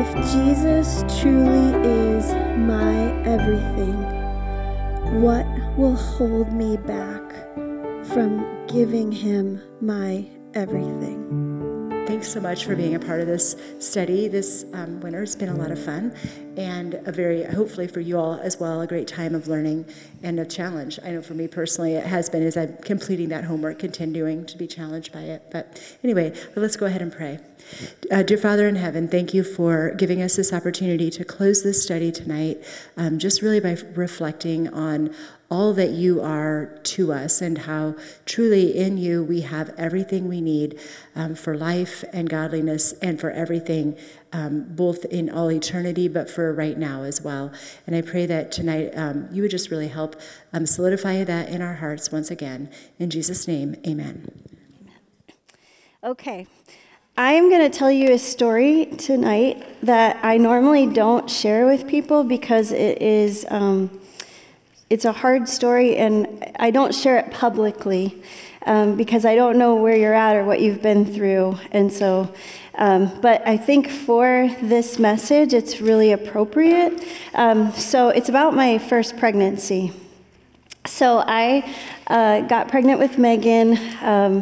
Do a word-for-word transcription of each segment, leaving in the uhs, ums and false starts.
If Jesus truly is my everything, what will hold me back from giving him my everything? Thanks so much for being a part of this study this um, winter. It's been a lot of fun and a very, hopefully for you all as well, a great time of learning and a challenge. I know for me personally, it has been as I'm completing that homework, continuing to be challenged by it. But anyway, let's go ahead and pray. Uh, dear Father in heaven, thank you for giving us this opportunity to close this study tonight, um, just really by reflecting on all that you are to us and how truly in you we have everything we need um, for life and godliness and for everything, um, both in all eternity, but for right now as well. And I pray that tonight um, you would just really help um, solidify that in our hearts once again. In Jesus' name, amen. Okay. I'm going to tell you a story tonight that I normally don't share with people because it is... Um, It's a hard story, and I don't share it publicly um, because I don't know where you're at or what you've been through. And so, um, but I think for this message, it's really appropriate. Um, so it's about my first pregnancy. So I uh, got pregnant with Megan um,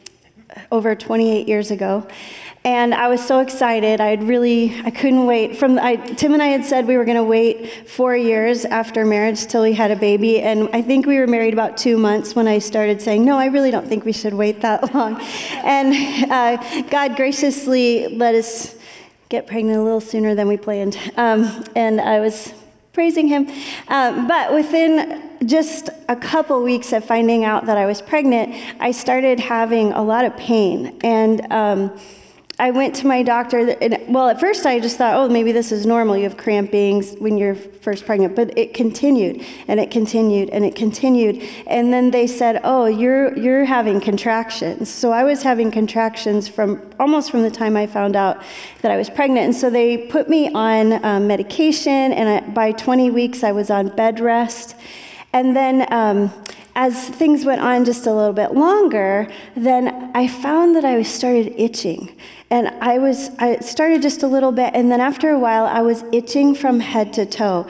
over twenty-eight years ago. And I was so excited. I had really, I couldn't wait. From I, Tim and I had said we were going to wait four years after marriage till we had a baby. And I think we were married about two months when I started saying, no, I really don't think we should wait that long. And uh, God graciously let us get pregnant a little sooner than we planned. Um, and I was praising him. Um, but within just a couple weeks of finding out that I was pregnant, I started having a lot of pain. And um, I went to my doctor, and, well, at first I just thought, oh, maybe this is normal. You have crampings when you're first pregnant. But it continued, and it continued, and it continued. And then they said, oh, you're you're having contractions. So I was having contractions from almost from the time I found out that I was pregnant. And so they put me on um, medication, and I, by twenty weeks I was on bed rest. And then um, as things went on just a little bit longer, then I found that I started itching. And I was, I started just a little bit, and then after a while, I was itching from head to toe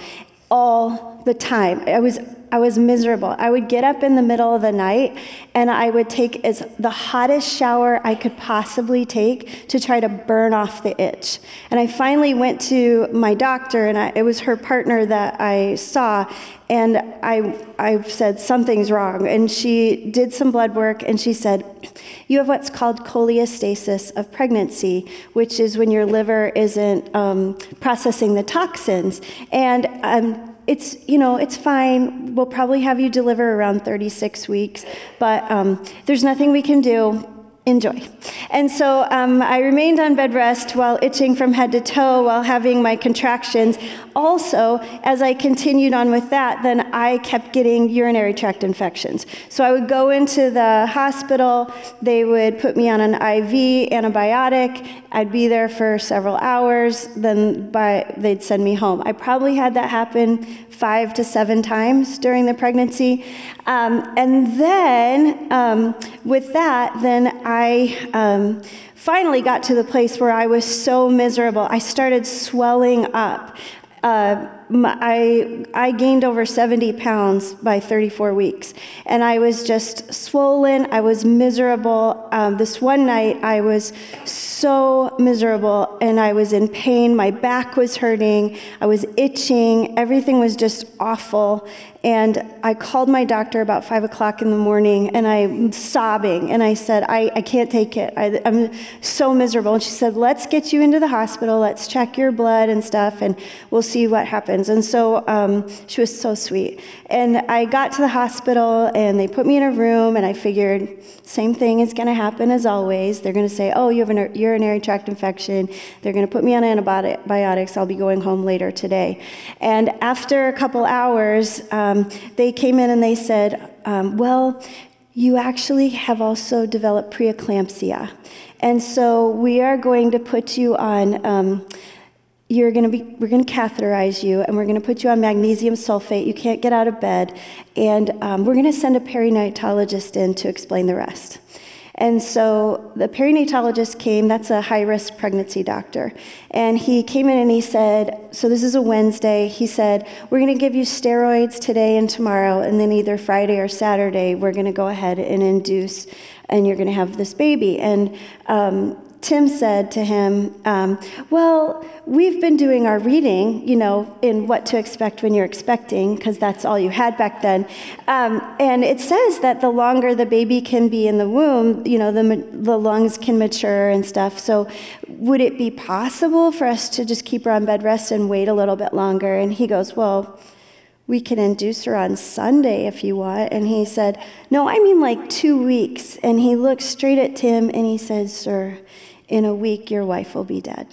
all the time. I was, I was miserable. I would get up in the middle of the night, and I would take as the hottest shower I could possibly take to try to burn off the itch. And I finally went to my doctor, and I, it was her partner that I saw, and I I said, something's wrong. And she did some blood work, and she said, you have what's called cholestasis of pregnancy, which is when your liver isn't um, processing the toxins. And um, it's, you know, it's fine. We'll probably have you deliver around thirty-six weeks, but um, there's nothing we can do. Enjoy. And so um, I remained on bed rest while itching from head to toe while having my contractions. Also, as I continued on with that, then I kept getting urinary tract infections. So I would go into the hospital, they would put me on an I V antibiotic, I'd be there for several hours, then by, they'd send me home. I probably had that happen five to seven times during the pregnancy. Um, and then um, with that, then I um, finally got to the place where I was so miserable. I started swelling up. Uh, my, I I gained over seventy pounds by thirty-four weeks, and I was just swollen. I was miserable. Um, this one night, I was so miserable, and I was in pain. My back was hurting. I was itching. Everything was just awful. And I called my doctor about five o'clock in the morning, and I'm sobbing, and I said, I, I can't take it. I, I'm so miserable. And she said, let's get you into the hospital. Let's check your blood and stuff, and we'll see what happens. And so um, she was so sweet. And I got to the hospital, and they put me in a room, and I figured, same thing is going to happen as always. They're going to say, oh, you have a urinary tract infection. They're going to put me on antibiotics. I'll be going home later today. And after a couple hours, um, Um, they came in and they said, um, well, you actually have also developed preeclampsia. And so we are going to put you on, um, you're going to be, we're going to catheterize you, and we're going to put you on magnesium sulfate. You can't get out of bed. And um, we're going to send a perinatologist in to explain the rest. And so the perinatologist came, that's a high-risk pregnancy doctor, and he came in and he said, so this is a Wednesday, he said, we're going to give you steroids today and tomorrow, and then either Friday or Saturday, we're going to go ahead and induce, and you're going to have this baby. And um, Tim said to him, um, well, we've been doing our reading, you know, in what to expect when you're expecting, because that's all you had back then. Um, and it says that the longer the baby can be in the womb, you know, the, the lungs can mature and stuff. So would it be possible for us to just keep her on bed rest and wait a little bit longer? And he goes, well, we can induce her on Sunday if you want. And he said, no, I mean like two weeks. And he looked straight at Tim and he said, sir, in a week, your wife will be dead.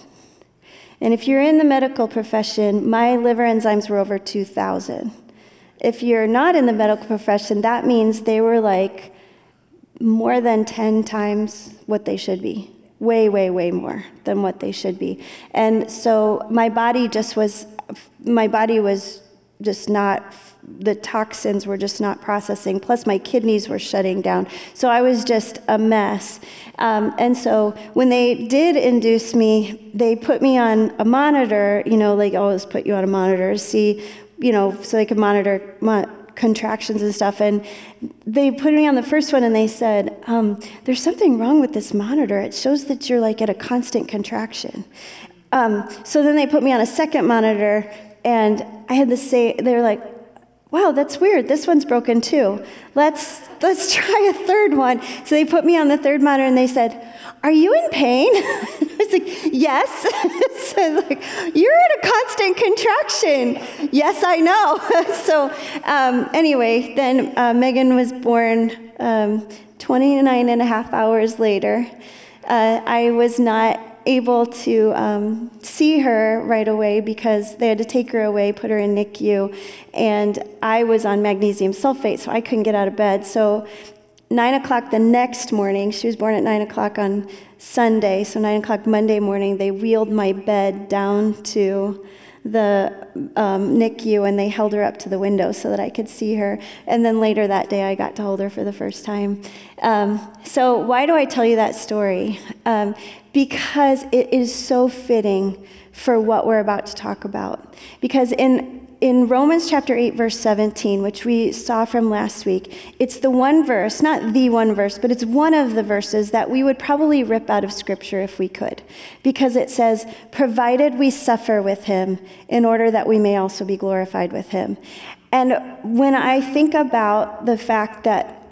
And if you're in the medical profession, my liver enzymes were over two thousand. If you're not in the medical profession, that means they were like more than ten times what they should be. Way, way, way more than what they should be. And so my body just was, my body was just not, the toxins were just not processing, plus my kidneys were shutting down. So I was just a mess. Um, and so when they did induce me, they put me on a monitor, you know, like always put you on a monitor to see, you know, so they could monitor mo- contractions and stuff. And they put me on the first one and they said, um, there's something wrong with this monitor. It shows that you're like at a constant contraction. Um, so then they put me on a second monitor and I had to say, they were like, wow, that's weird. This one's broken too. Let's let's try a third one. So they put me on the third monitor and they said, are you in pain? I was like, yes. So like, you're in a constant contraction. Yes, I know. So um, anyway, then uh, Megan was born um, twenty-nine and a half hours later. Uh, I was not able to um, see her right away because they had to take her away, put her in N I C U, and I was on magnesium sulfate, so I couldn't get out of bed. So nine o'clock the next morning, she was born at nine o'clock on Sunday, so nine o'clock Monday morning, they wheeled my bed down to the um, N I C U, and they held her up to the window so that I could see her. And then later that day, I got to hold her for the first time. Um, so why do I tell you that story? Um, because it is so fitting for what we're about to talk about. Because in in Romans chapter eight, verse seventeen, which we saw from last week, it's the one verse, not the one verse, but it's one of the verses that we would probably rip out of Scripture if we could. Because it says, provided we suffer with him in order that we may also be glorified with him. And when I think about the fact that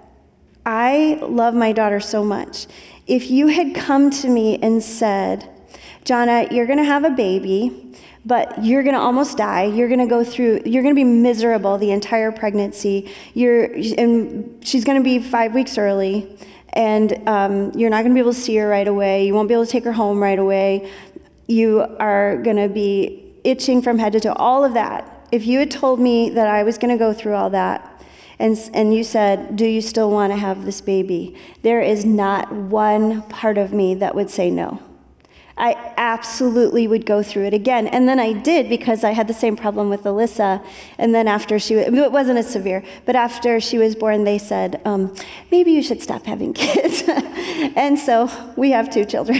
I love my daughter so much, if you had come to me and said, Jonna, you're going to have a baby, but you're going to almost die. You're going to go through, you're going to be miserable the entire pregnancy. You're, and she's going to be five weeks early, and um, you're not going to be able to see her right away. You won't be able to take her home right away. You are going to be itching from head to toe, all of that. If you had told me that I was going to go through all that, and and you said, do you still want to have this baby? There is not one part of me that would say no. I absolutely would go through it again. And then I did, because I had the same problem with Alyssa. And then after she, it wasn't as severe, but after she was born, they said, um, maybe you should stop having kids. And so we have two children.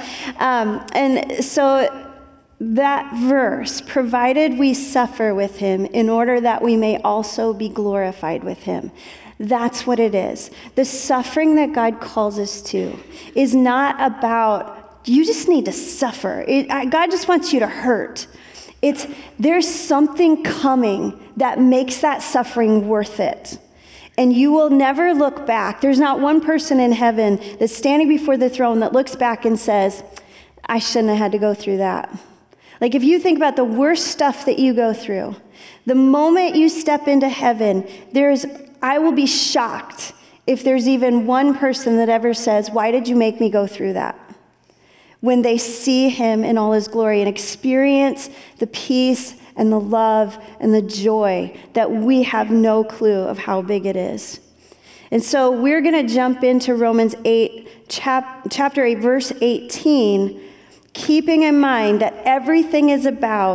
um, and so that verse, provided we suffer with him in order that we may also be glorified with him. That's what it is. The suffering that God calls us to is not about, you just need to suffer. It, I, God just wants you to hurt. It's, there's something coming that makes that suffering worth it. And you will never look back. There's not one person in heaven that's standing before the throne that looks back and says, I shouldn't have had to go through that. Like if you think about the worst stuff that you go through, the moment you step into heaven, there's, I will be shocked if there's even one person that ever says, why did you make me go through that? When they see him in all his glory and experience the peace and the love and the joy that we have no clue of how big it is. And so we're going to jump into Romans eight, chap, chapter eight, verse eighteen, keeping in mind that everything is about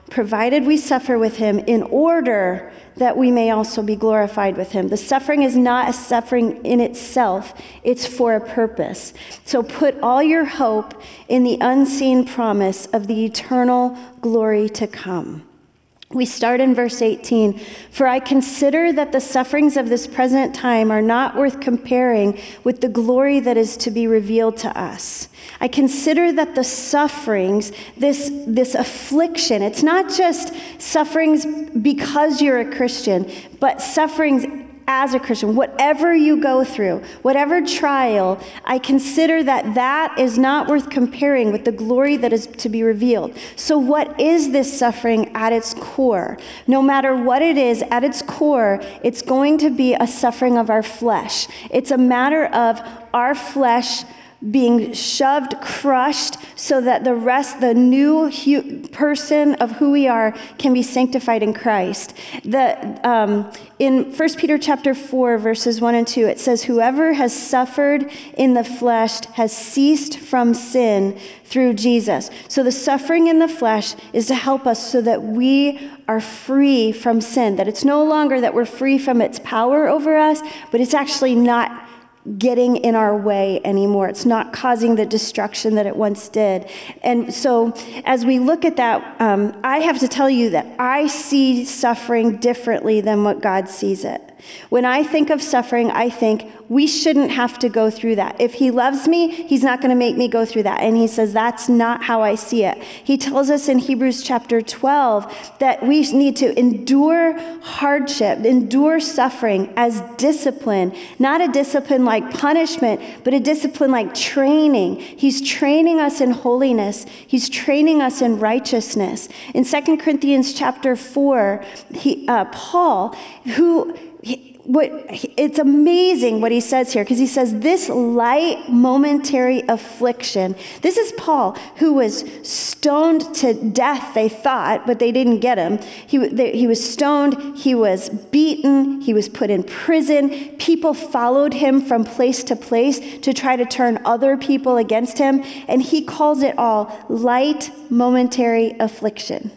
provided we suffer with him in order that we may also be glorified with him. The suffering is not a suffering in itself, it's for a purpose. So put all your hope in the unseen promise of the eternal glory to come. We start in verse eighteen. For I consider that the sufferings of this present time are not worth comparing with the glory that is to be revealed to us. I consider that the sufferings, this, this affliction, it's not just sufferings because you're a Christian, but sufferings as a Christian, whatever you go through, whatever trial, I consider that that is not worth comparing with the glory that is to be revealed. So what is this suffering at its core? No matter what it is, at its core, it's going to be a suffering of our flesh. It's a matter of our flesh being shoved, crushed, so that the rest, the new hu- person of who we are, can be sanctified in Christ. The, um, in First Peter chapter four, verses one and two, it says, whoever has suffered in the flesh has ceased from sin through Jesus. So the suffering in the flesh is to help us so that we are free from sin, that it's no longer that we're free from its power over us, but it's actually not getting in our way anymore. It's not causing the destruction that it once did. And so as we look at that, um, I have to tell you that I see suffering differently than what God sees it. When I think of suffering, I think we shouldn't have to go through that. If he loves me, he's not going to make me go through that. And he says that's not how I see it. He tells us in Hebrews chapter twelve that we need to endure hardship, endure suffering as discipline, not a discipline like punishment, but a discipline like training. He's training us in holiness. He's training us in righteousness. In Second Corinthians chapter four, he, uh, Paul, who... He, what, it's amazing what he says here, because he says this light momentary affliction. This is Paul, who was stoned to death, they thought, but they didn't get him. He, they, he was stoned, he was beaten, he was put in prison. People followed him from place to place to try to turn other people against him, and he calls it all light momentary affliction.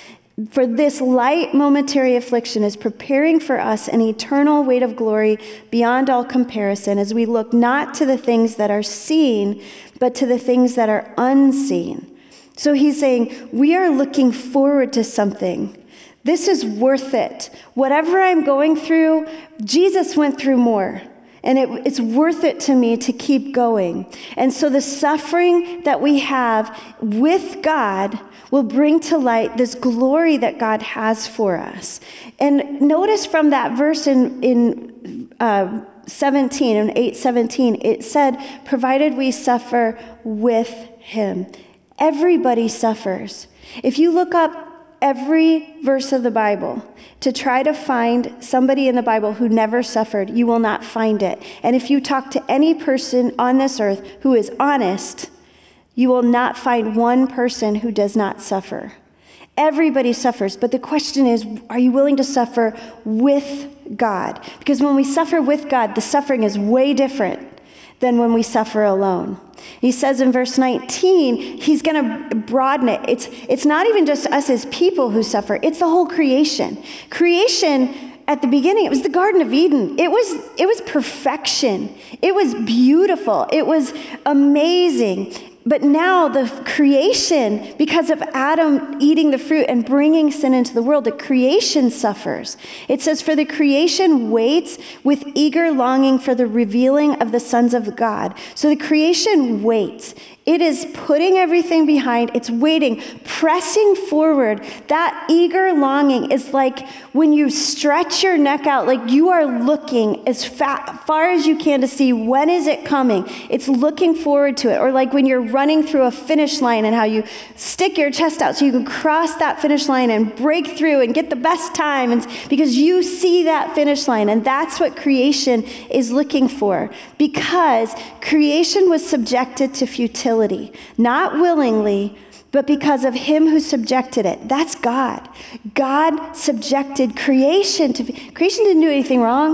For this light momentary affliction is preparing for us an eternal weight of glory beyond all comparison as we look not to the things that are seen, but to the things that are unseen. So he's saying, we are looking forward to something. This is worth it. Whatever I'm going through, Jesus went through more. And it, it's worth it to me to keep going. And so the suffering that we have with God will bring to light this glory that God has for us. And notice from that verse in, in uh, seventeen, in eight seventeen, it said, provided we suffer with him. Everybody suffers. If you look up every verse of the Bible to try to find somebody in the Bible who never suffered, you will not find it. And if you talk to any person on this earth who is honest, you will not find one person who does not suffer. Everybody suffers, but the question is, are you willing to suffer with God? Because when we suffer with God, the suffering is way different than when we suffer alone. He says in verse nineteen, he's going to broaden it. It's, it's not even just us as people who suffer. It's the whole creation. Creation, at the beginning, it was the Garden of Eden. It was, it was perfection. It was beautiful. It was amazing. But now the creation, because of Adam eating the fruit and bringing sin into the world, the creation suffers. It says, for the creation waits with eager longing for the revealing of the sons of God. So the creation waits. It is putting everything behind. It's waiting, pressing forward. That eager longing is like when you stretch your neck out, like you are looking as fa- far as you can to see when is it coming. It's looking forward to it. Or like when you're running through a finish line and how you stick your chest out so you can cross that finish line and break through and get the best time, and because you see that finish line. And that's what creation is looking for, because creation was subjected to futility. Not willingly, but because of him who subjected it. That's God. God subjected creation to, creation didn't do anything wrong,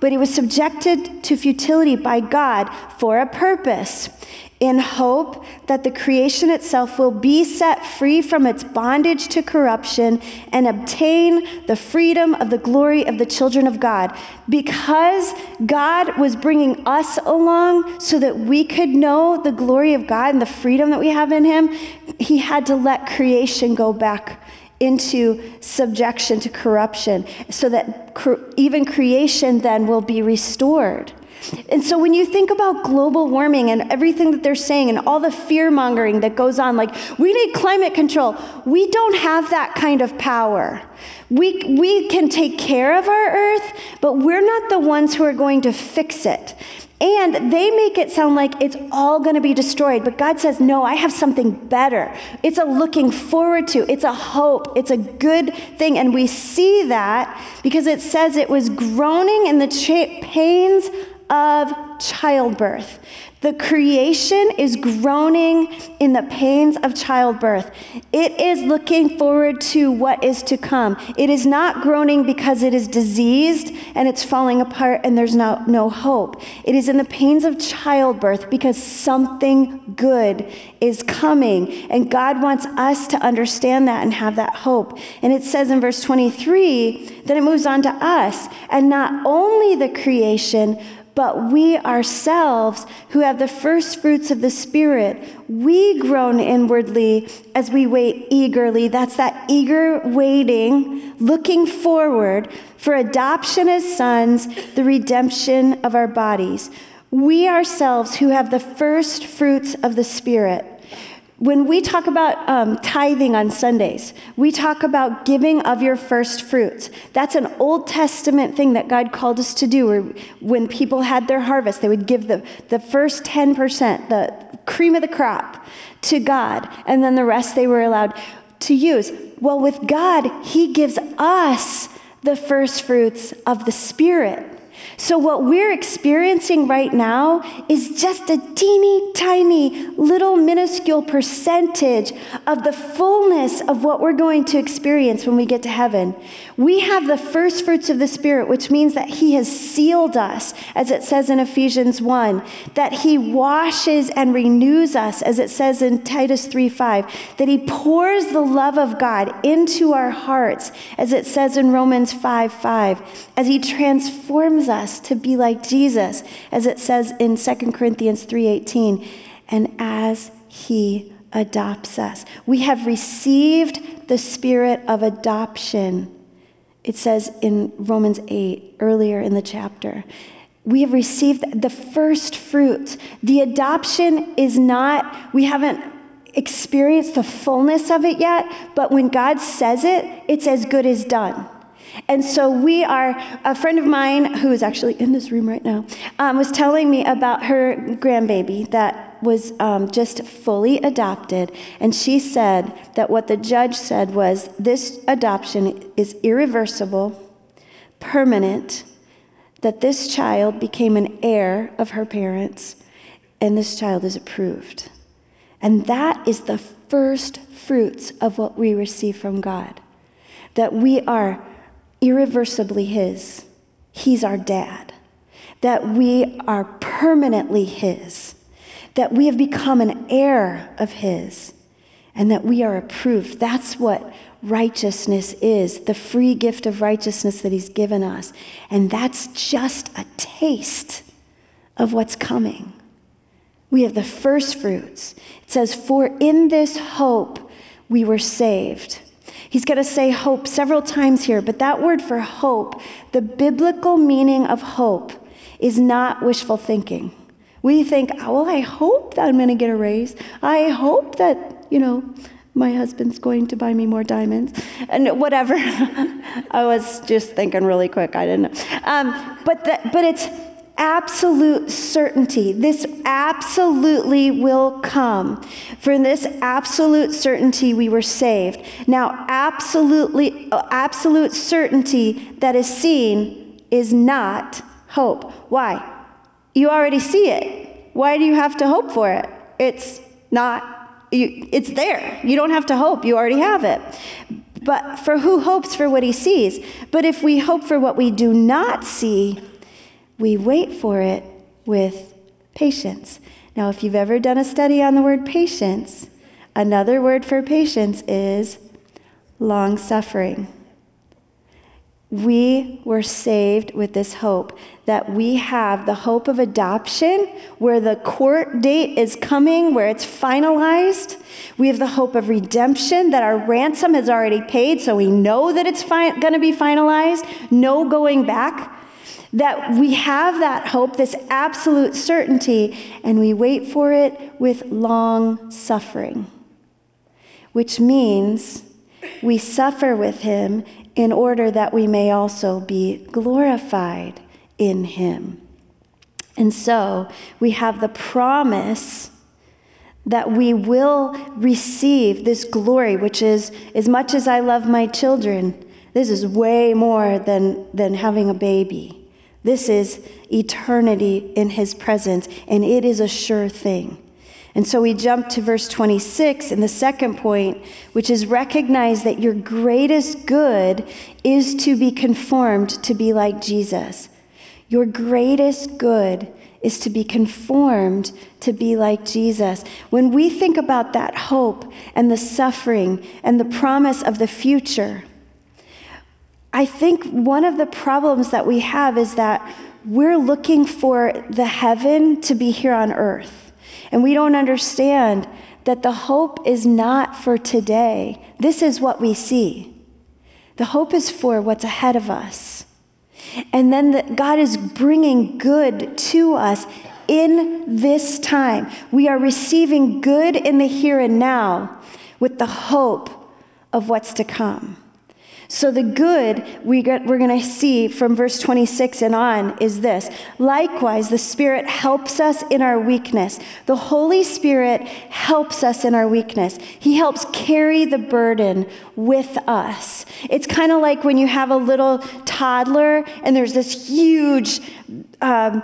but he was subjected to futility by God for a purpose, in hope that the creation itself will be set free from its bondage to corruption and obtain the freedom of the glory of the children of God. Because God was bringing us along so that we could know the glory of God and the freedom that we have in him, he had to let creation go back into subjection to corruption so that cre- even creation then will be restored. And so when you think about global warming and everything that they're saying and all the fear-mongering that goes on, like, we need climate control, we don't have that kind of power. We, we can take care of our earth, but we're not the ones who are going to fix it. And they make it sound like it's all going to be destroyed. But God says, no, I have something better. It's a looking forward to. It's a hope. It's a good thing. And we see that because it says it was groaning in the cha- pains of childbirth. The creation is groaning in the pains of childbirth. It is looking forward to what is to come. It is not groaning because it is diseased and it's falling apart and there's no, no hope. It is in the pains of childbirth because something good is coming. And God wants us to understand that and have that hope. And it says in verse twenty-three, then it moves on to us. And not only the creation, but we ourselves, who have the first fruits of the Spirit, we groan inwardly as we wait eagerly. That's that eager waiting, looking forward for adoption as sons, the redemption of our bodies. We ourselves, who have the first fruits of the Spirit. When we talk about um, tithing on Sundays, we talk about giving of your first fruits. That's an Old Testament thing that God called us to do. Where when people had their harvest, they would give the, the first ten percent, the cream of the crop, to God, and then the rest they were allowed to use. Well, with God, he gives us the first fruits of the Spirit. So what we're experiencing right now is just a teeny tiny little minuscule percentage of the fullness of what we're going to experience when we get to heaven. We have the first fruits of the Spirit, which means that he has sealed us, as it says in Ephesians one, that he washes and renews us, as it says in Titus three five, that he pours the love of God into our hearts, as it says in Romans five five, as he transforms us to be like Jesus, as it says in Second Corinthians three eighteen, and as he adopts us. We have received the spirit of adoption. It says in Romans eight, earlier in the chapter. We have received the first fruits. The adoption is not, we haven't experienced the fullness of it yet, but when God says it, it's as good as done. And so we are, a friend of mine who is actually in this room right now, um, was telling me about her grandbaby that was um, just fully adopted. And she said that what the judge said was, this adoption is irreversible, permanent, that this child became an heir of her parents, and this child is approved. And that is the first fruits of what we receive from God, that we are irreversibly his. He's our dad. That we are permanently his. That we have become an heir of his. And that we are approved. That's what righteousness is. The free gift of righteousness that he's given us. And that's just a taste of what's coming. We have the first fruits. It says, for in this hope we were saved. He's going to say hope several times here, but that word for hope, the biblical meaning of hope, is not wishful thinking. We think, oh, well, I hope that I'm going to get a raise. I hope that, you know, my husband's going to buy me more diamonds, and whatever. I was just thinking really quick. I didn't know. Um, but the, but it's absolute certainty. This absolutely will come. For this absolute certainty we were saved. Now, absolutely, absolute certainty that is seen is not hope. Why? You already see it. Why do you have to hope for it? It's not, you, it's there. You don't have to hope. You already have it. But for who hopes for what he sees? But if we hope for what we do not see, we wait for it with patience. Now, if you've ever done a study on the word patience, another word for patience is long-suffering. We were saved with this hope that we have the hope of adoption, where the court date is coming, where it's finalized. We have the hope of redemption, that our ransom has already paid, so we know that it's fi- going to be finalized, no going back. That we have that hope, this absolute certainty, and we wait for it with long suffering, which means we suffer with him in order that we may also be glorified in him. And so we have the promise that we will receive this glory, which is, as much as I love my children, this is way more than, than having a baby. This is eternity in his presence, and it is a sure thing. And so we jump to verse twenty-six in the second point, which is recognize that your greatest good is to be conformed to be like Jesus. Your greatest good is to be conformed to be like Jesus. When we think about that hope and the suffering and the promise of the future, I think one of the problems that we have is that we're looking for the heaven to be here on earth. And we don't understand that the hope is not for today. This is what we see. The hope is for what's ahead of us. And then that God is bringing good to us in this time. We are receiving good in the here and now with the hope of what's to come. So the good we get, we're going to see from verse twenty-six and on is this. Likewise, the Spirit helps us in our weakness. The Holy Spirit helps us in our weakness. He helps carry the burden with us. It's kind of like when you have a little toddler and there's this huge, um,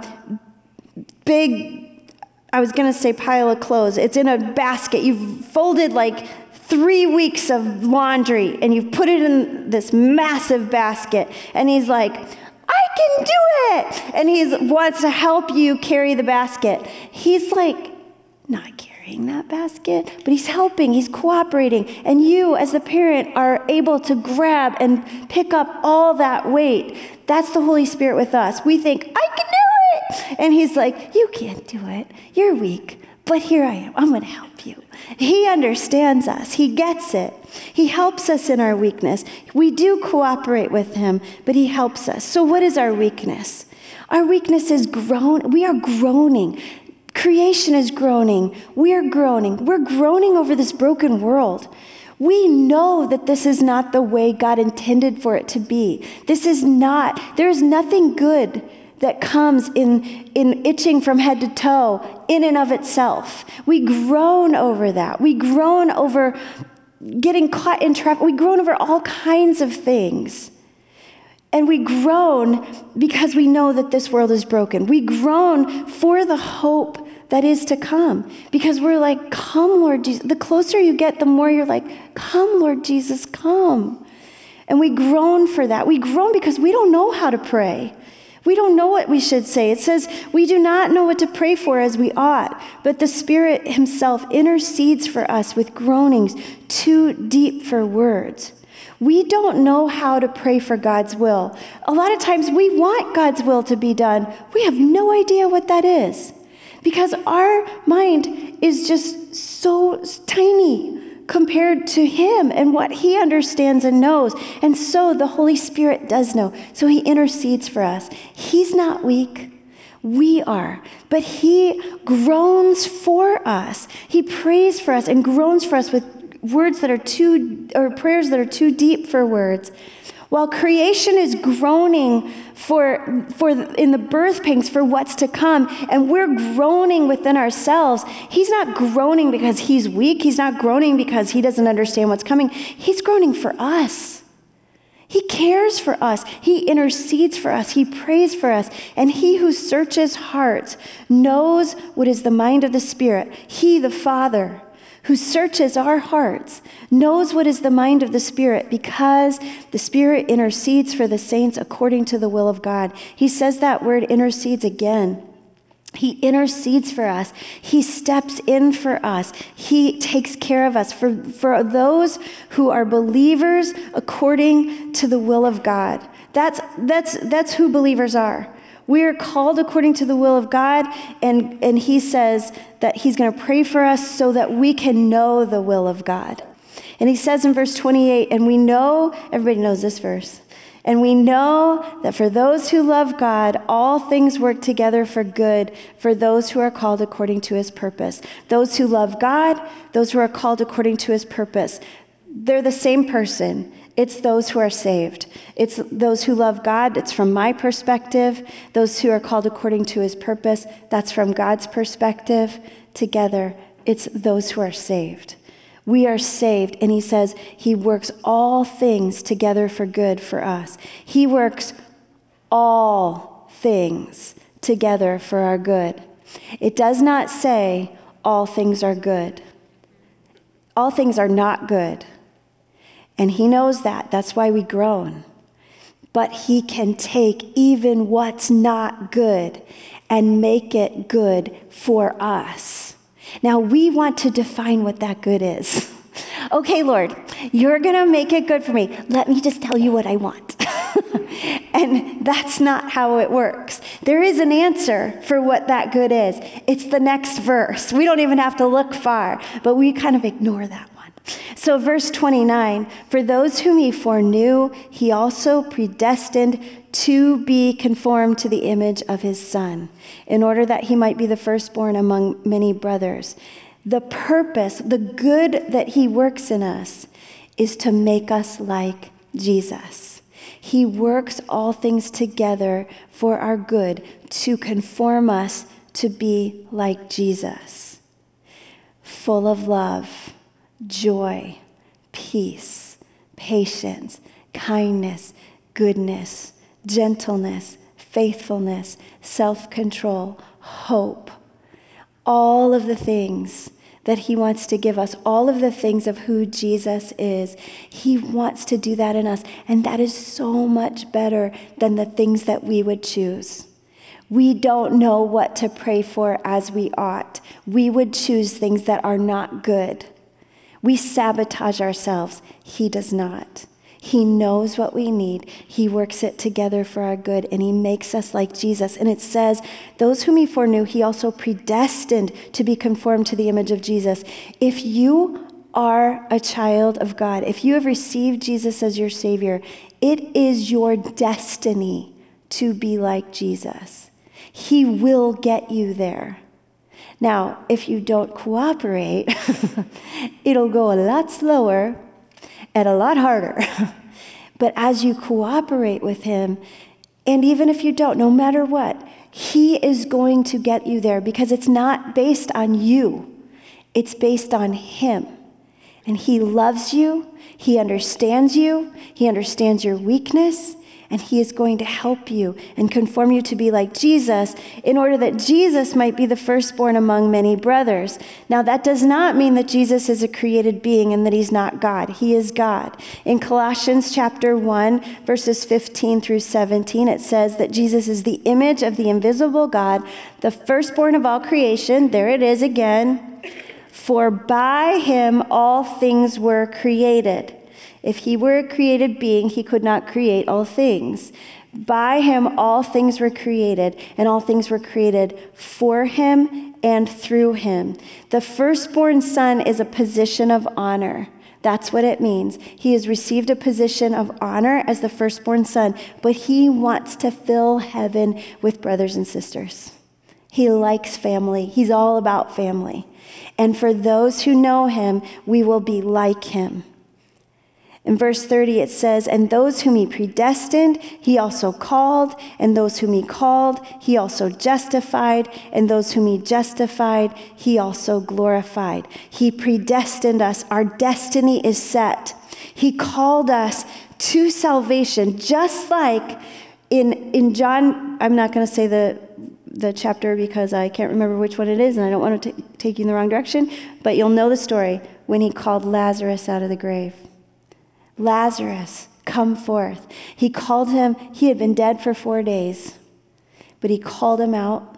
big, I was going to say pile of clothes. It's in a basket. You've folded like three weeks of laundry, and you've put it in this massive basket, and he's like, I can do it! And he wants to help you carry the basket. He's like, not carrying that basket, but he's helping, he's cooperating, and you, as the parent, are able to grab and pick up all that weight. That's the Holy Spirit with us. We think, I can do it! And he's like, you can't do it. You're weak. But here I am. I'm going to help you. He understands us. He gets it. He helps us in our weakness. We do cooperate with him, but he helps us. So what is our weakness? Our weakness is groan. We are groaning. Creation is groaning. We are groaning. We're groaning over this broken world. We know that this is not the way God intended for it to be. This is not. There is nothing good that comes in, in itching from head to toe in and of itself. We groan over that. We groan over getting caught in traffic. We groan over all kinds of things. And we groan because we know that this world is broken. We groan for the hope that is to come. Because we're like, come, Lord Jesus. The closer you get, the more you're like, come, Lord Jesus, come. And we groan for that. We groan because we don't know how to pray. We don't know what we should say. It says, we do not know what to pray for as we ought, but the Spirit himself intercedes for us with groanings too deep for words. We don't know how to pray for God's will. A lot of times we want God's will to be done. We have no idea what that is because our mind is just so tiny compared to him and what he understands and knows. And so the Holy Spirit does know. So he intercedes for us. He's not weak. We are. But he groans for us. He prays for us and groans for us with words that are too, or prayers that are too deep for words. While creation is groaning for, for in the birth pangs for what's to come, and we're groaning within ourselves, he's not groaning because he's weak. He's not groaning because he doesn't understand what's coming. He's groaning for us. He cares for us. He intercedes for us. He prays for us. And he who searches hearts knows what is the mind of the Spirit. He, the Father, who searches our hearts, knows what is the mind of the Spirit, because the Spirit intercedes for the saints according to the will of God. He says that word intercedes again. He intercedes for us. He steps in for us. He takes care of us. For, for those who are believers according to the will of God. That's, that's, that's who believers are. We are called according to the will of God, and, and he says that he's going to pray for us so that we can know the will of God. And he says in verse twenty-eight, and we know, everybody knows this verse, and we know that for those who love God, all things work together for good for those who are called according to his purpose. Those who love God, those who are called according to his purpose. They're the same person. It's those who are saved. It's those who love God. It's from my perspective. Those who are called according to his purpose, that's from God's perspective. Together, it's those who are saved. We are saved, and he says he works all things together for good for us. He works all things together for our good. It does not say all things are good. All things are not good. And he knows that. That's why we groan. But he can take even what's not good and make it good for us. Now, we want to define what that good is. Okay, Lord, you're going to make it good for me. Let me just tell you what I want. And that's not how it works. There is an answer for what that good is. It's the next verse. We don't even have to look far, but we kind of ignore that one. So verse twenty-nine, for those whom he foreknew, he also predestined to be conformed to the image of his Son, in order that he might be the firstborn among many brothers. The purpose, the good that he works in us, is to make us like Jesus. He works all things together for our good, to conform us to be like Jesus. Full of love, joy, peace, patience, kindness, goodness, gentleness, faithfulness, self-control, hope. All of the things that he wants to give us, all of the things of who Jesus is, he wants to do that in us. And that is so much better than the things that we would choose. We don't know what to pray for as we ought. We would choose things that are not good. We sabotage ourselves. He does not. He knows what we need. He works it together for our good, and he makes us like Jesus. And it says, those whom he foreknew, he also predestined to be conformed to the image of Jesus. If you are a child of God, if you have received Jesus as your Savior, it is your destiny to be like Jesus. He will get you there. Now, if you don't cooperate, it'll go a lot slower and a lot harder. But as you cooperate with him, and even if you don't, no matter what, he is going to get you there, because it's not based on you. It's based on him. And he loves you. He understands you. He understands your weakness. And he is going to help you and conform you to be like Jesus, in order that Jesus might be the firstborn among many brothers. Now, that does not mean that Jesus is a created being and that he's not God. He is God. In Colossians chapter one, verses fifteen through seventeen, it says that Jesus is the image of the invisible God, the firstborn of all creation. There it is again. For by him all things were created. If he were a created being, he could not create all things. By him, all things were created, and all things were created for him and through him. The firstborn son is a position of honor. That's what it means. He has received a position of honor as the firstborn son, but he wants to fill heaven with brothers and sisters. He likes family. He's all about family. And for those who know him, we will be like him. In verse thirty, it says, and those whom he predestined, he also called, and those whom he called, he also justified, and those whom he justified, he also glorified. He predestined us. Our destiny is set. He called us to salvation, just like in, in John, I'm not going to say the, the chapter because I can't remember which one it is, and I don't want to t- take you in the wrong direction, but you'll know the story when he called Lazarus out of the grave. Lazarus, come forth. He called him, he had been dead for four days, but he called him out,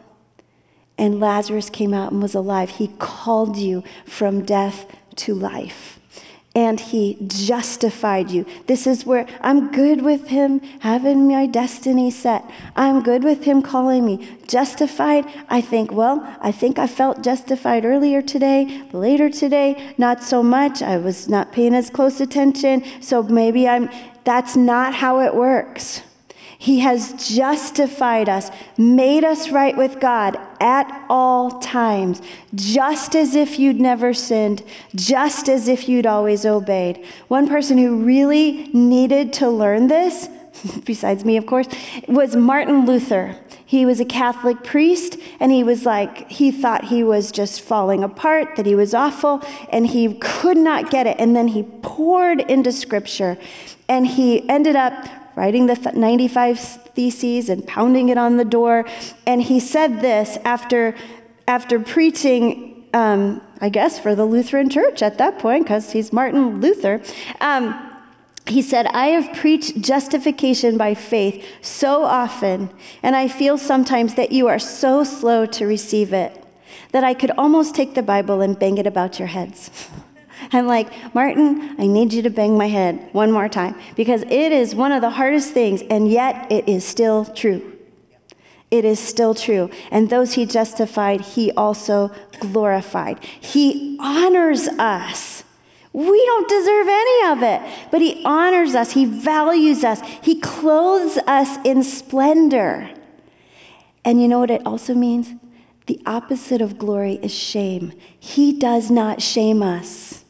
and Lazarus came out and was alive. He called you from death to life. And he justified you. This is where I'm good with him having my destiny set. I'm good with him calling me justified. I think, well, I think I felt justified earlier today, but later today, not so much. I was not paying as close attention. So maybe I'm, that's not how it works. He has justified us, made us right with God at all times, just as if you'd never sinned, just as if you'd always obeyed. One person who really needed to learn this, besides me, of course, was Martin Luther. He was a Catholic priest, and he was like, he thought he was just falling apart, that he was awful, and he could not get it. And then he poured into Scripture, and he ended up writing the ninety-five Theses and pounding it on the door. And he said this after, after preaching, um, I guess, for the Lutheran Church at that point, because he's Martin Luther. Um, he said, I have preached justification by faith so often, and I feel sometimes that you are so slow to receive it, that I could almost take the Bible and bang it about your heads. I'm like, Martin, I need you to bang my head one more time, because it is one of the hardest things, and yet it is still true. It is still true. And those he justified, he also glorified. He honors us. We don't deserve any of it, but he honors us. He values us. He clothes us in splendor. And you know what it also means? The opposite of glory is shame. He does not shame us.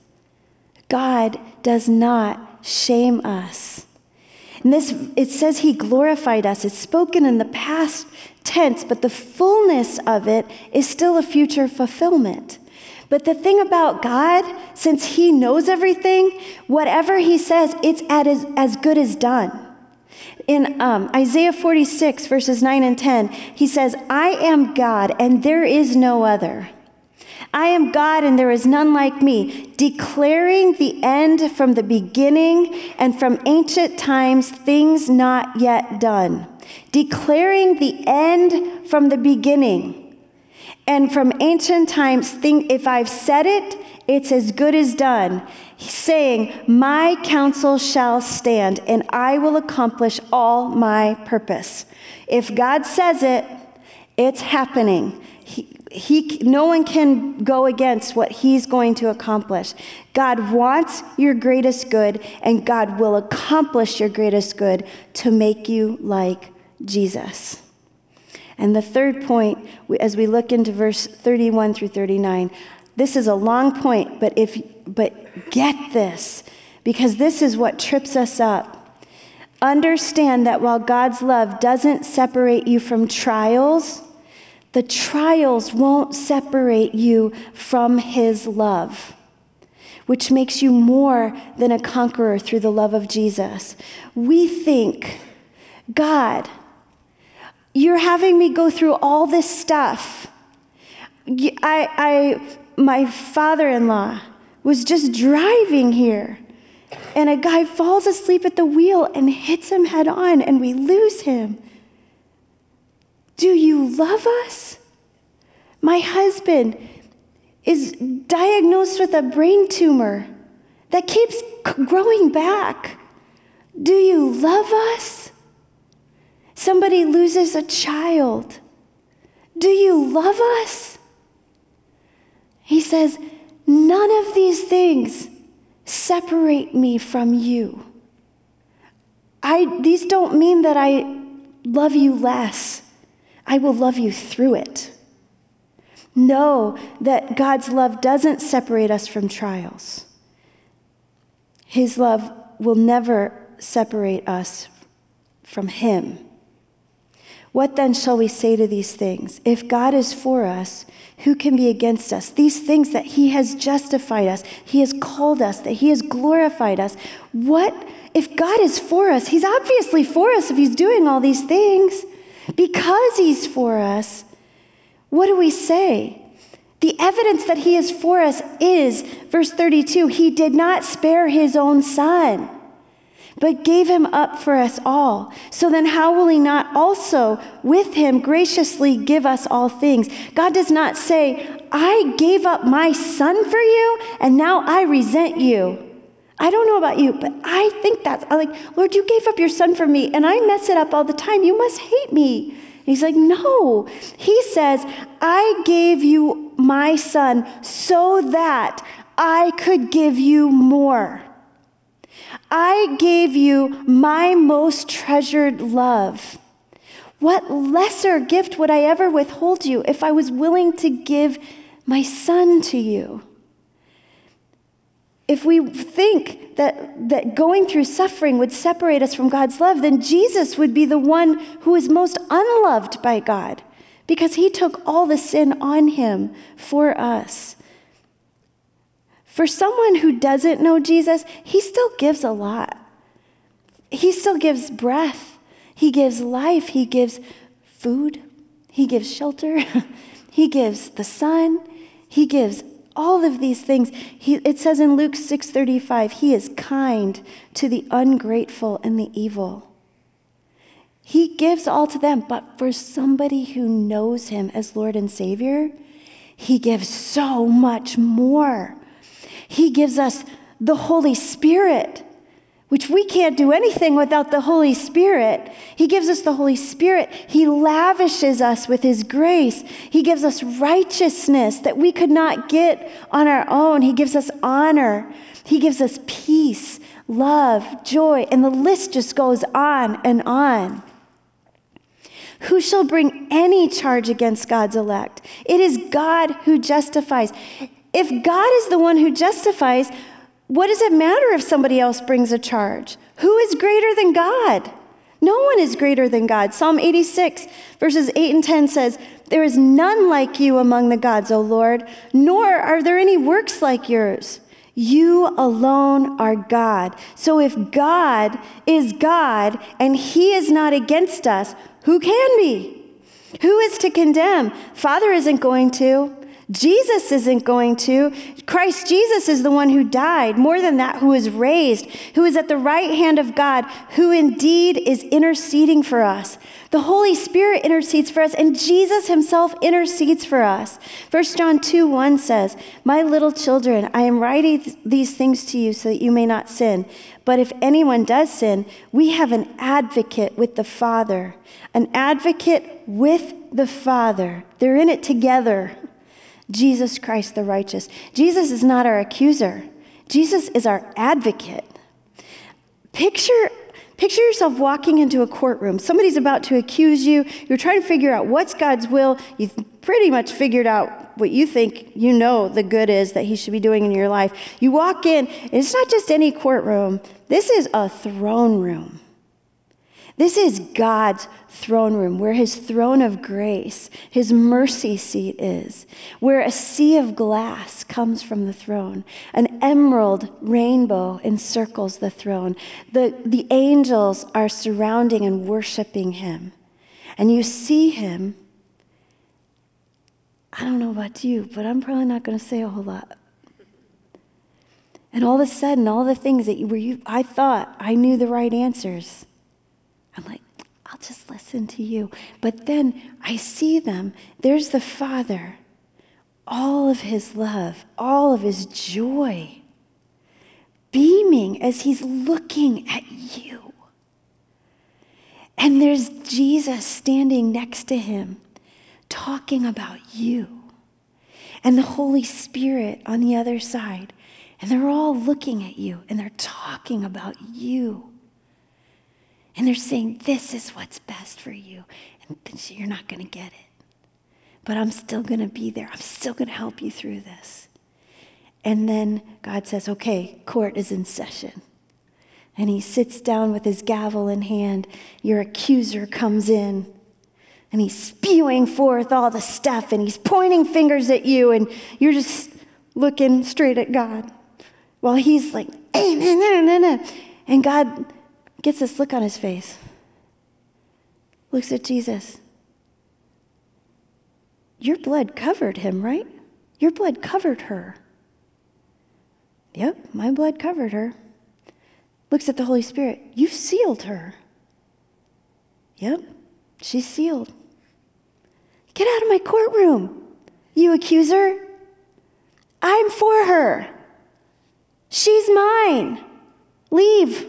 God does not shame us. And this, it says he glorified us. It's spoken in the past tense, but the fullness of it is still a future fulfillment. But the thing about God, since he knows everything, whatever he says, it's as, as good as done. In um, Isaiah forty-six, verses nine and ten, he says, I am God, and there is no other. I am God, and there is none like me, declaring the end from the beginning and from ancient times, things not yet done. Declaring the end from the beginning and from ancient times, thing, if I've said it, it's as good as done. He's saying, my counsel shall stand, and I will accomplish all my purpose. If God says it, it's happening. He, He, no one can go against what he's going to accomplish. God wants your greatest good, and God will accomplish your greatest good to make you like Jesus. And the third point, as we look into verse thirty-one through thirty-nine, this is a long point, but if but get this, because this is what trips us up. Understand that while God's love doesn't separate you from trials, the trials won't separate you from his love, which makes you more than a conqueror through the love of Jesus. We think, God, you're having me go through all this stuff. I, I, my father-in-law was just driving here, and a guy falls asleep at the wheel and hits him head on, and we lose him. Do you love us? My husband is diagnosed with a brain tumor that keeps growing back. Do you love us? Somebody loses a child. Do you love us? He says, none of these things separate me from you. I, these don't mean that I love you less. I will love you through it. Know that God's love doesn't separate us from trials. His love will never separate us from him. What then shall we say to these things? If God is for us, who can be against us? These things that he has justified us, he has called us, that he has glorified us. What if God is for us? He's obviously for us if he's doing all these things. Because he's for us, What do we say? The evidence that he is for us is, verse thirty-two, he did not spare his own son, but gave him up for us all. So then how will he not also with him graciously give us all things? God does not say, I gave up my son for you, and now I resent you. I don't know about you, but I think that's, I'm like, Lord, you gave up your son for me, and I mess it up all the time. You must hate me. And he's like, no. He says, I gave you my son so that I could give you more. I gave you my most treasured love. What lesser gift would I ever withhold you if I was willing to give my son to you? If we think that, that going through suffering would separate us from God's love, then Jesus would be the one who is most unloved by God because he took all the sin on him for us. For someone who doesn't know Jesus, he still gives a lot. He still gives breath. He gives life. He gives food. He gives shelter. He gives the sun. He gives all of these things. He, it says in Luke six thirty-five, he is kind to the ungrateful and the evil. He gives all to them, but for somebody who knows him as Lord and Savior, he gives so much more. He gives us the Holy Spirit, which we can't do anything without the Holy Spirit. He gives us the Holy Spirit. He lavishes us with his grace. He gives us righteousness that we could not get on our own. He gives us honor. He gives us peace, love, joy, and the list just goes on and on. Who shall bring any charge against God's elect? It is God who justifies. If God is the one who justifies, what does it matter if somebody else brings a charge? Who is greater than God? No one is greater than God. Psalm eighty-six, verses eight and ten says, there is none like you among the gods, O Lord, nor are there any works like yours. You alone are God. So if God is God and he is not against us, who can be? Who is to condemn? Father isn't going to. Jesus isn't going to. Christ Jesus is the one who died. More than that, who is raised, who is at the right hand of God, who indeed is interceding for us. The Holy Spirit intercedes for us, and Jesus himself intercedes for us. First John two one says, my little children, I am writing these things to you so that you may not sin. But if anyone does sin, we have an advocate with the Father. An advocate with the Father. They're in it together. Jesus Christ the righteous. Jesus is not our accuser. Jesus is our advocate. Picture, picture yourself walking into a courtroom. Somebody's about to accuse you. You're trying to figure out what's God's will. You've pretty much figured out what you think you know the good is that he should be doing in your life. You walk in, and it's not just any courtroom. This is a throne room. This is God's throne room, where his throne of grace, his mercy seat is, where a sea of glass comes from the throne. An emerald rainbow encircles the throne. The, the angels are surrounding and worshiping him. And you see him. I don't know about you, but I'm probably not going to say a whole lot. And all of a sudden, all the things that you, where you, I thought I knew the right answers, I'm like, I'll just listen to you. But then I see them. There's the Father, all of his love, all of his joy, beaming as he's looking at you. And there's Jesus standing next to him, talking about you. And the Holy Spirit on the other side. And they're all looking at you, and they're talking about you. And they're saying, this is what's best for you. And you're not going to get it. But I'm still going to be there. I'm still going to help you through this. And then God says, okay, court is in session. And he sits down with his gavel in hand. Your accuser comes in. And he's spewing forth all the stuff. And he's pointing fingers at you. And you're just looking straight at God. While he's like, eh, nah, nah, nah, nah. And God gets this look on his face. Looks at Jesus. your blood covered him, right? Your blood covered her. Yep, my blood covered her. Looks at the Holy Spirit. You've sealed her. Yep, she's sealed. Get out of my courtroom, you accuser. I'm for her. She's mine. Leave.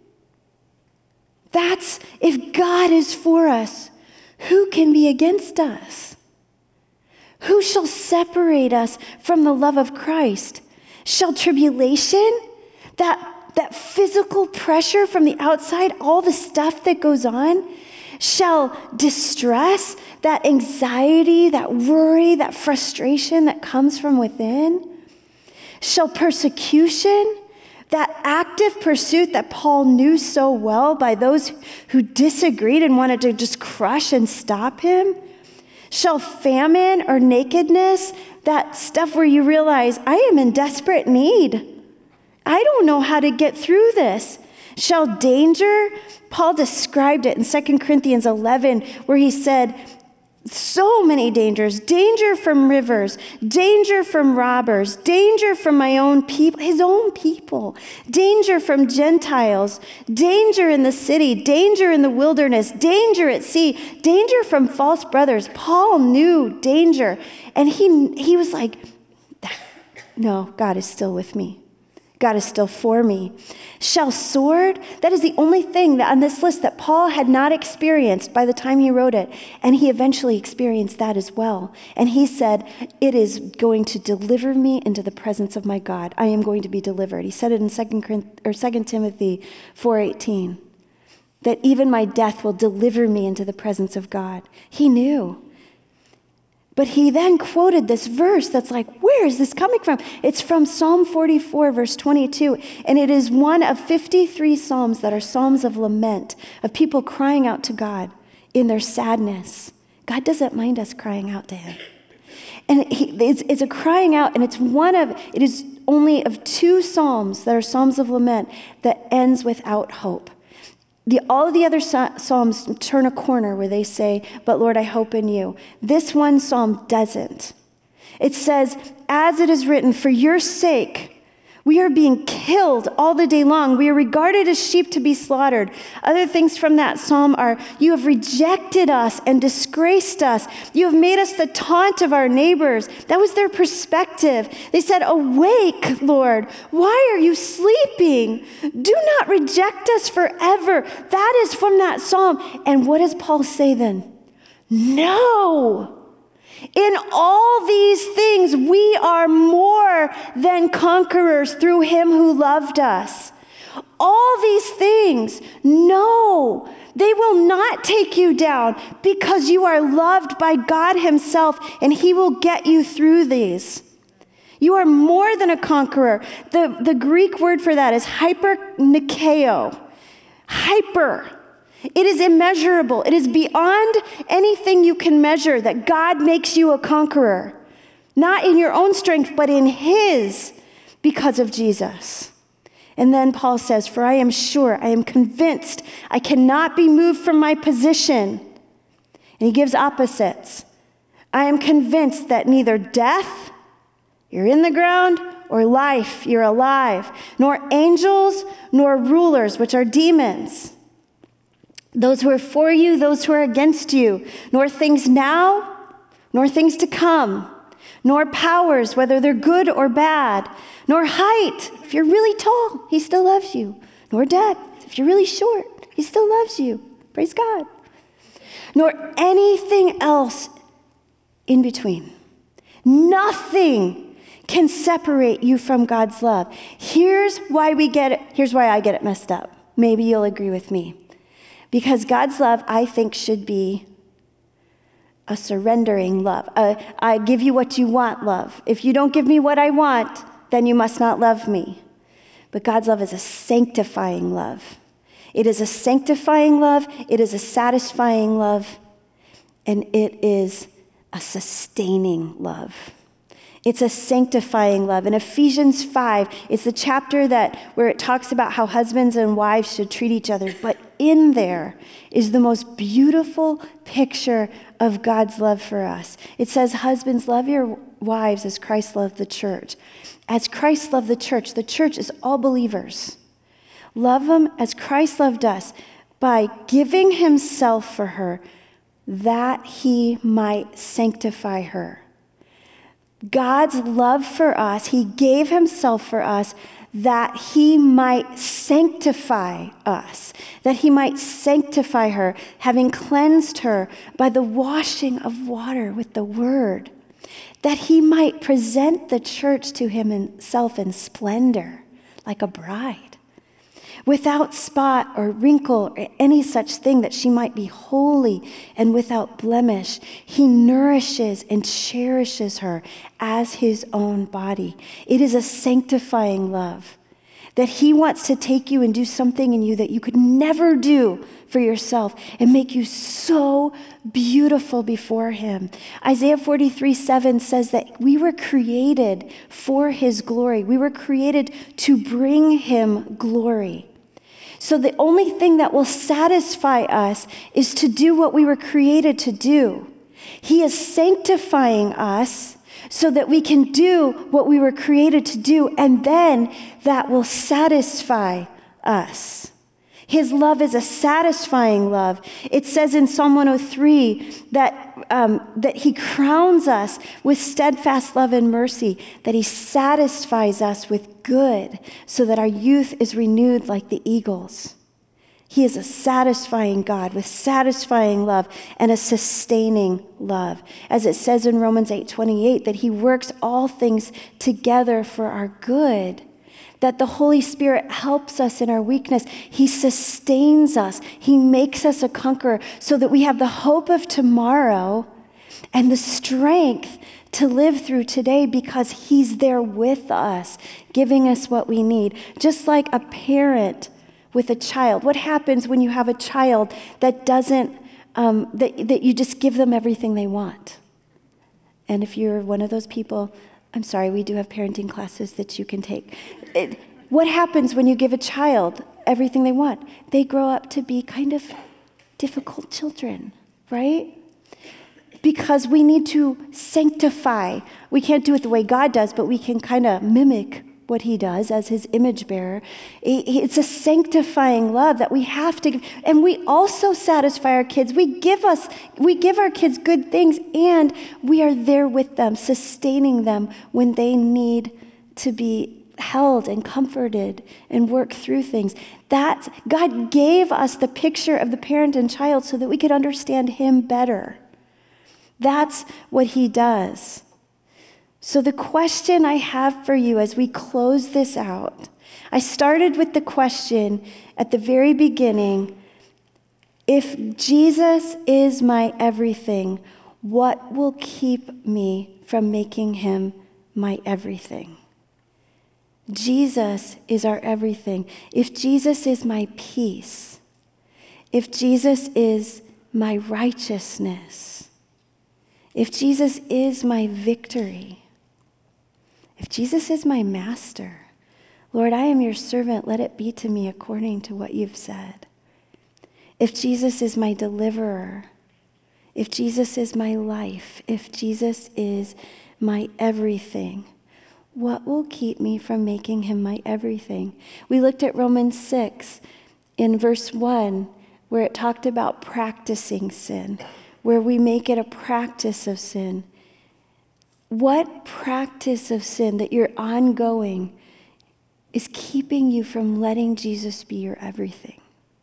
That's, if God is for us, who can be against us? Who shall separate us from the love of Christ? Shall tribulation, that, that physical pressure from the outside, all the stuff that goes on, shall distress, that anxiety, that worry, that frustration that comes from within? Shall persecution, that active pursuit that Paul knew so well by those who disagreed and wanted to just crush and stop him? Shall famine or nakedness, that stuff where you realize, I am in desperate need. I don't know how to get through this. Shall danger, Paul described it in Second Corinthians eleven, where he said, so many dangers, danger from rivers, danger from robbers, danger from my own people, his own people, danger from Gentiles, danger in the city, danger in the wilderness, danger at sea, danger from false brothers. Paul knew danger, and he, he was like, no, God is still with me. God is still for me. Shall sword, that is the only thing that on this list that Paul had not experienced by the time he wrote it. And he eventually experienced that as well. And he said, it is going to deliver me into the presence of my God. I am going to be delivered. He said it in Second or Second Timothy four eighteen, that even my death will deliver me into the presence of God. He knew. But he then quoted this verse that's like, where is this coming from? It's from Psalm forty-four, verse twenty-two. And it is one of fifty-three psalms that are psalms of lament, of people crying out to God in their sadness. God doesn't mind us crying out to him. And he, it's, it's a crying out, and it's one of, it is only of two psalms that are psalms of lament that ends without hope. The, all of the other psalms turn a corner where they say, but Lord, I hope in you. This one psalm doesn't. It says, as it is written, for your sake, we are being killed all the day long. We are regarded as sheep to be slaughtered. Other things from that psalm are, you have rejected us and disgraced us. You have made us the taunt of our neighbors. That was their perspective. They said, awake, Lord. Why are you sleeping? Do not reject us forever. That is from that psalm. And what does Paul say then? No. In all these things, we are more than conquerors through him who loved us. All these things, no, they will not take you down because you are loved by God himself, and he will get you through these. You are more than a conqueror. The, the Greek word for that is hypernikeo. Hyper. It is immeasurable. It is beyond anything you can measure that God makes you a conqueror. Not in your own strength, but in his, because of Jesus. And then Paul says, for I am sure, I am convinced, I cannot be moved from my position. And he gives opposites. I am convinced that neither death, you're in the ground, or life, you're alive, nor angels, nor rulers, which are demons, those who are for you, those who are against you, nor things now, nor things to come, nor powers, whether they're good or bad, nor height, if you're really tall, he still loves you, nor depth, if you're really short, he still loves you, praise God, nor anything else in between. Nothing can separate you from God's love. Here's why we get it, here's why I get it messed up. Maybe you'll agree with me. Because God's love, I think, should be a surrendering love. A, I give you what you want love. If you don't give me what I want, then you must not love me. But God's love is a sanctifying love. It is a sanctifying love. It is a satisfying love. And it is a sustaining love. It's a sanctifying love. In Ephesians five, it's the chapter that where it talks about how husbands and wives should treat each other. But in there is the most beautiful picture of God's love for us. It says, husbands, love your wives as Christ loved the church. As Christ loved the church, the church is all believers. Love them as Christ loved us by giving himself for her that he might sanctify her. God's love for us, he gave himself for us that he might sanctify us, that he might sanctify her, having cleansed her by the washing of water with the word, that he might present the church to himself in splendor, like a bride, without spot or wrinkle or any such thing, that she might be holy and without blemish. He nourishes and cherishes her as his own body. It is a sanctifying love, that he wants to take you and do something in you that you could never do for yourself and make you so beautiful before him. Isaiah forty-three seven says that we were created for his glory. We were created to bring him glory. So the only thing that will satisfy us is to do what we were created to do. He is sanctifying us so that we can do what we were created to do, and then that will satisfy us. His love is a satisfying love. It says in Psalm one oh three that, um, that he crowns us with steadfast love and mercy, that he satisfies us with good so that our youth is renewed like the eagles. He is a satisfying God with satisfying love and a sustaining love. As it says in Romans eight twenty-eight, that he works all things together for our good, that the Holy Spirit helps us in our weakness. He sustains us. He makes us a conqueror so that we have the hope of tomorrow and the strength to live through today, because he's there with us, giving us what we need. Just like a parent with a child. What happens when you have a child that doesn't, um, that, that you just give them everything they want? And if you're one of those people, I'm sorry, we do have parenting classes that you can take. It, what happens when you give a child everything they want? They grow up to be kind of difficult children, right? Because we need to sanctify. We can't do it the way God does, but we can kind of mimic what he does as his image bearer. It's a sanctifying love that we have to give. And we also satisfy our kids. We give us, we give our kids good things, and we are there with them, sustaining them when they need to be held and comforted and work through things. That's, God gave us the picture of the parent and child so that we could understand him better. That's what he does. So the question I have for you as we close this out, I started with the question at the very beginning: if Jesus is my everything, what will keep me from making him my everything? Jesus is our everything. If Jesus is my peace, if Jesus is my righteousness, if Jesus is my victory, if Jesus is my master, Lord, I am your servant, let it be to me according to what you've said. If Jesus is my deliverer, if Jesus is my life, if Jesus is my everything, what will keep me from making him my everything? We looked at Romans six in verse one, where it talked about practicing sin, where we make it a practice of sin. What practice of sin that you're ongoing is keeping you from letting Jesus be your everything?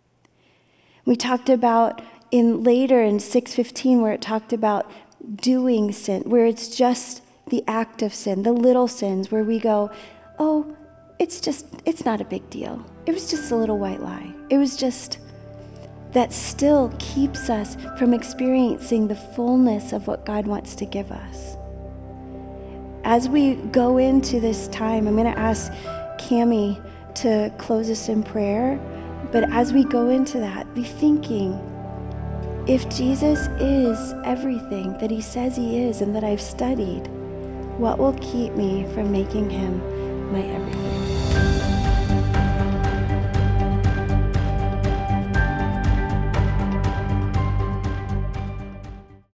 We talked about in later in six fifteen, where it talked about doing sin, where it's just the act of sin, the little sins, where we go, oh, it's just, it's not a big deal. It was just a little white lie. It was just, that still keeps us from experiencing the fullness of what God wants to give us. As we go into this time, I'm going to ask Cammie to close us in prayer. But as we go into that, be thinking, if Jesus is everything that he says he is and that I've studied, what will keep me from making him my everything?